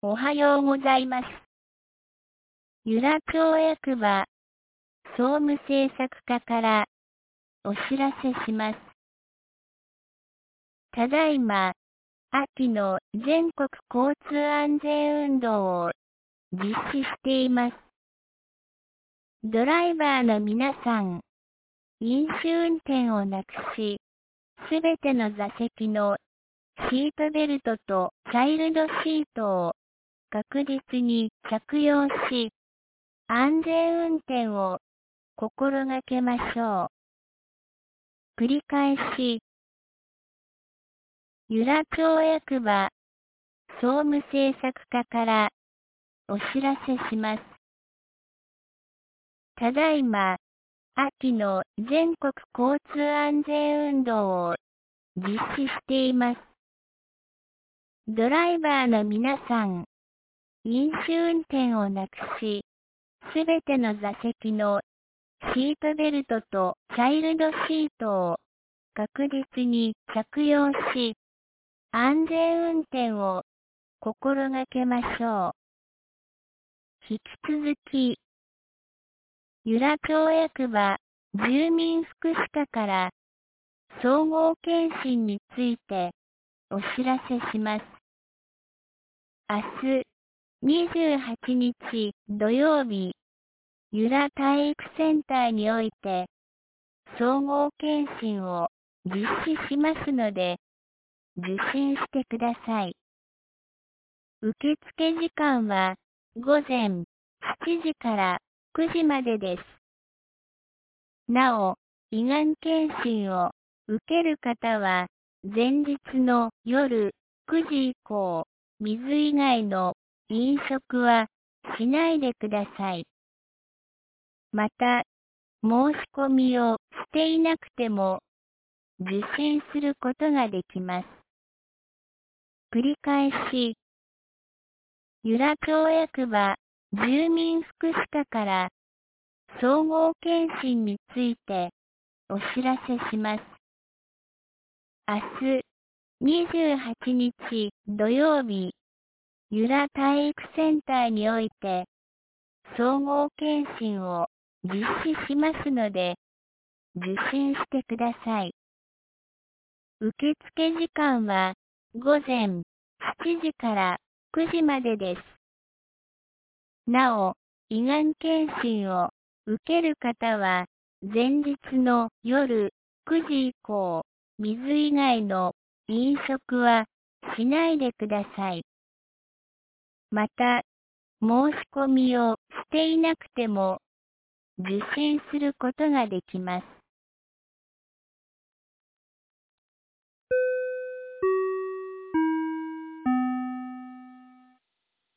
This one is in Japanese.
おはようございます。由良町役場総務政策課からお知らせします。ただいま、秋の全国交通安全運動を実施しています。ドライバーの皆さん、飲酒運転をなくし、すべての座席のシートベルトとチャイルドシートを確実に着用し、安全運転を心がけましょう。繰り返し、由良町役場総務政策課からお知らせします。ただいま、秋の全国交通安全運動を実施しています。ドライバーの皆さん、飲酒運転をなくし、すべての座席のシートベルトとチャイルドシートを確実に着用し、安全運転を心がけましょう。引き続き、由良町役場住民福祉課から総合検診についてお知らせします。明日28日土曜日、由良体育センターにおいて総合検診を実施しますので、受診してください。受付時間は午前7時から9時までです。なお、胃がん検診を受ける方は、前日の夜9時以降、水以外の飲食はしないでください。また、申し込みをしていなくても、受診することができます。繰り返し、由良町役場住民福祉課から総合検診についてお知らせします。明日28日土曜日、由良体育センターにおいて総合検診を実施しますので、受診してください。受付時間は午前7時から9時までです。なお、胃がん検診を受ける方は、前日の夜9時以降、水以外の飲食はしないでください。また、申し込みをしていなくても、受診することができます。